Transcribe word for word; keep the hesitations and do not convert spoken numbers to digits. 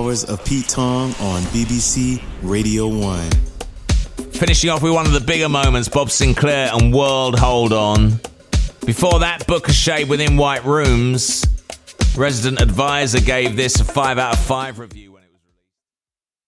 hours of Pete Tong on B B C Radio one. Finishing off with one of the bigger moments, Bob Sinclair and World Hold On. Before that, Booker Shade Within White Rooms. Resident Advisor gave this a five out of five review.